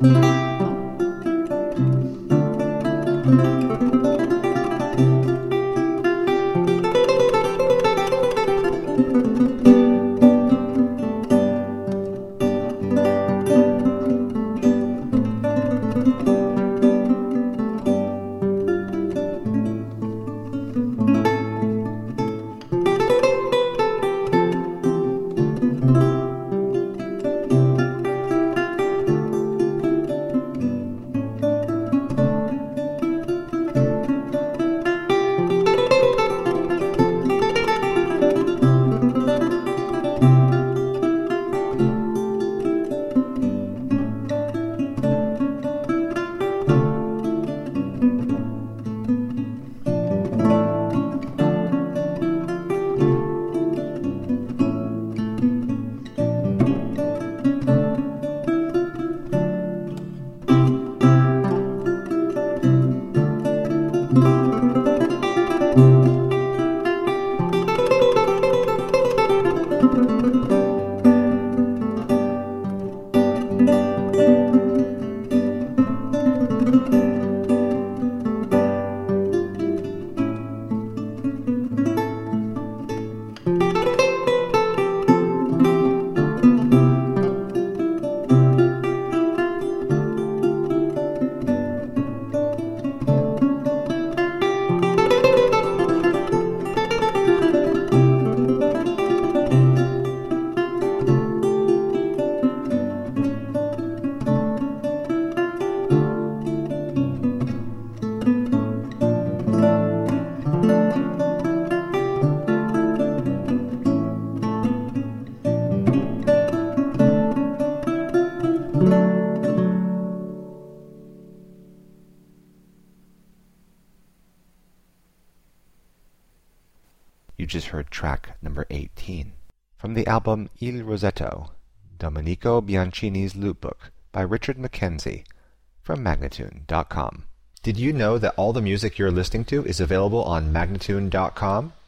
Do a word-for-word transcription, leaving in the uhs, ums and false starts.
You just heard track number eighteen from the album Il Rosetto, Domenico Bianchini's Lute Book by Richard Mackenzie from Magnatune dot com. Did you know that all the music you're listening to is available on Magnatune dot com?